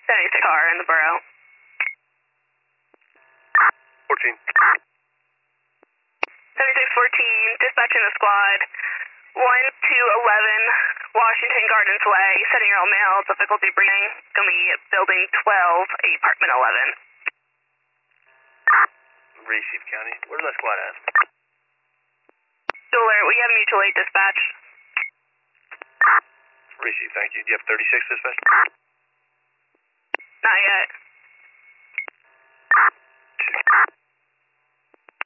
76 car in the borough. 14. 7614, dispatching the squad. 1 to 11, Washington Gardens Way, setting your own mail, difficulty breathing. Gonna be building 12, apartment 11. Receive County. Where's that squad at? Alert, we have mutual aid dispatch. Receive, thank you. Do you have 36 dispatch? Not yet.